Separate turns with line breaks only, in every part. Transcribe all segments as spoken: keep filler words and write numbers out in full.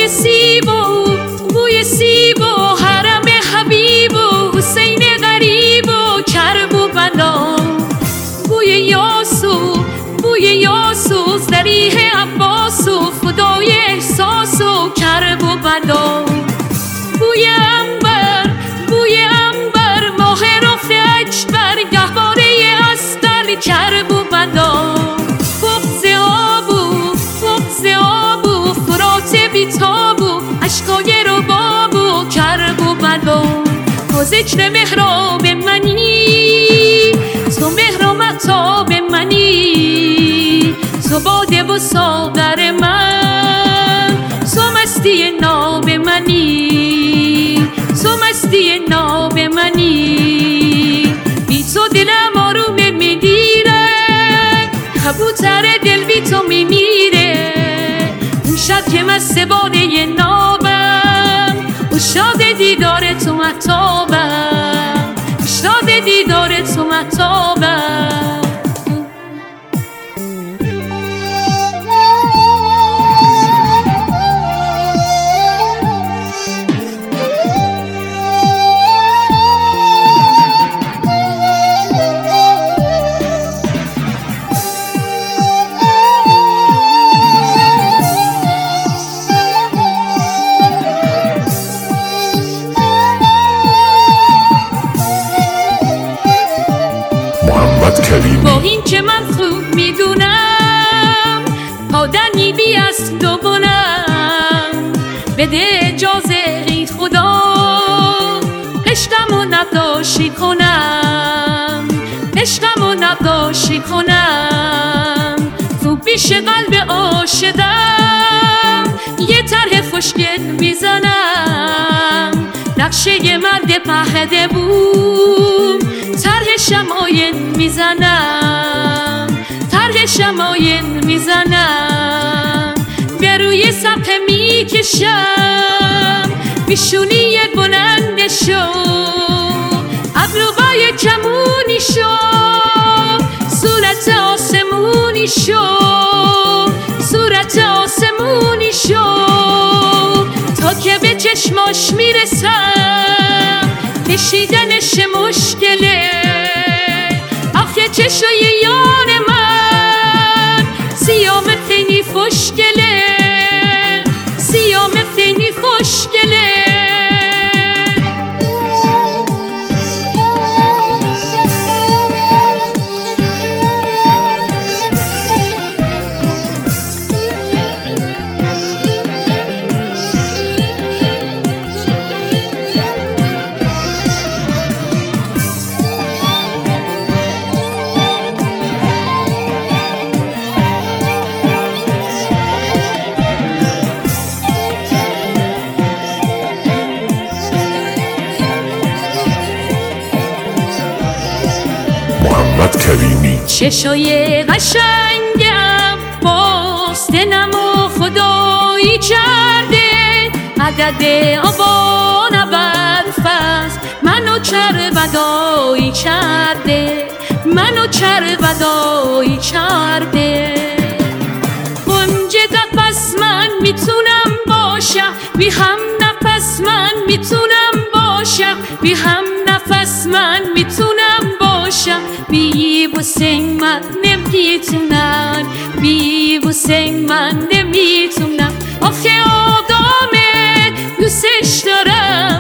بوی سیب و بوی سیب و حرم حبیب و حسین غریب و کرب و بلا، بوی یاسو بوی یاسو ذریح عباس و فدای احساس و کرب و بلا، بوی انبر بوی انبر ماه رخ اکبر گهواره اصغر کرب و بلا، بغض آبو بغض آبو فرات بیتابو اشکای ربابو کرب و بلا، تو ذکر محراب منی تو مهر و مهتاب منی، تو باده و ساغر من تو مستی ناب منی، تو مستی ناب منی، بی تو دلم آرومه میگیره، کبوتر دل بی تو میمیره، اون شب که من سباده نابم شاد دیدار تو مهتابم، شاد دیدار تو مهتابم. با این که من خوب میدونم پادنی بی از دو بونم، بده اجازه ای خدا عشقم و نقاشی کنم، عشقم و نقاشی کنم، تو پیش قلب عاشقم یه طرح خوشگل میزنم، نقشه مرد پهده بوم طرح شماین میزنم، طرح شماین میزنم، به روی سقف میکشم بیشونی بلندشو، ابروهای کمونی شو، صورت آسمونی شو، صورت آسمونی شو، تا که به چشماش میرسم کشیدنش مشکله، آخه چشای یار من سیام خیلی خوشگله، سیام خیلی خوشگله. چشای قشنگم باز دلمو خدایی کرده، عدد آبان ابرفز منو کربدایی کرده، منو کربدایی کرده، گنج نفس من میتونم باشم بی هم نفس من میتونم باشم بی هم نفس من میتونم باشم، بی حسین من نمیتونم، بی حسین من نمیتونم، آخه آدامت دوستش دارم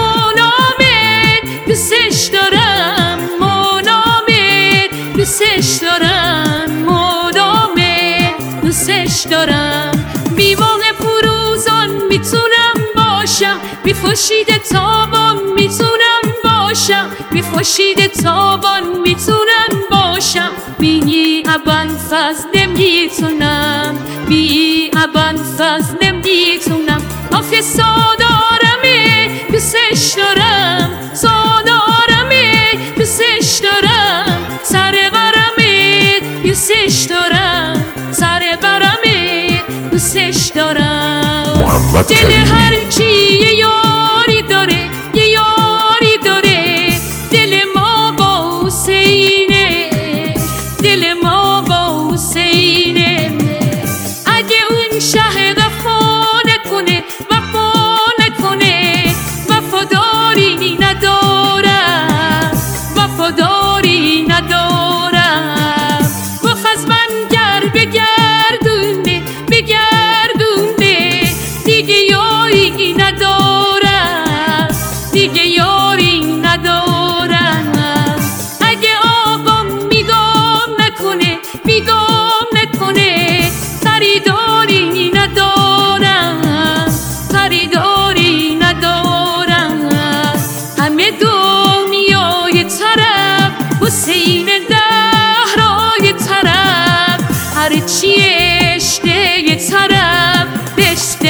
منامت دوستش دارم منامت دوستش دارم مدامت دوستش دارم، بی باغ فروزان میتونم باشم، بی خورشید تابان میتونم باشم، بی خورشید تابان میتونم باشم، بی ابوالفضل نمیتونم، بی ابوالفضل نمیتونم، آخه سادارمه دوستش دارم، سادارمه دوستش دارم، سر قرمه دوستش دارم، سر قرمه دوستش دارم، دل هر کی یه یاری داره، یه یاری داره، دل ما با حسینه، دل ما با حسینه، اگه اون شه غفا نکنه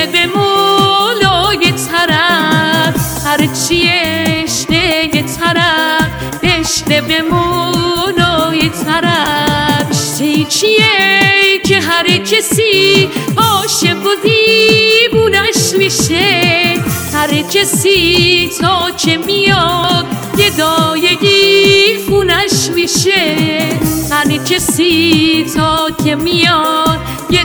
بشنه به مولای طرف، هرچی اشته طرف بشنه به مولای طرف. اشته چیه که هر کسی عاشق و دیوونش میشه، هر کسی تا که میاد گدای خونش میشه، هر کسی تا که میاد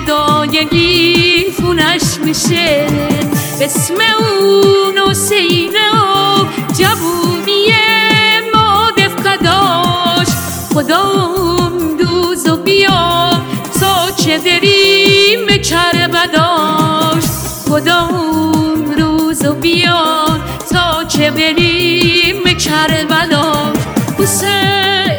گدای خونش میشه. اسم اون حسینه و جوونی مادف قداش، خدا اون روزو بیا تا که بریم کربلاش، خدا اون روزو بیا تا که بریم کربلاش. حسین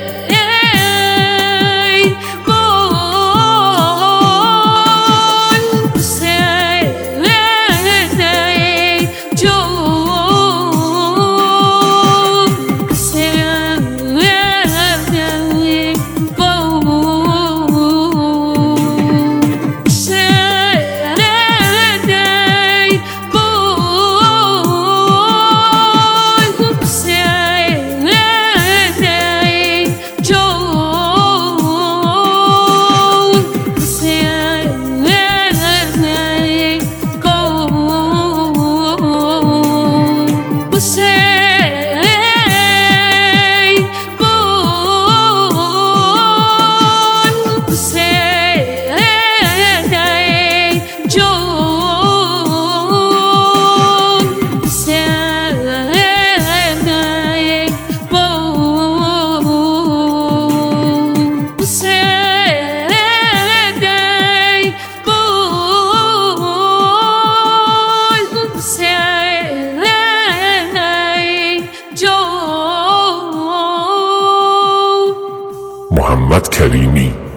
محمد کریمی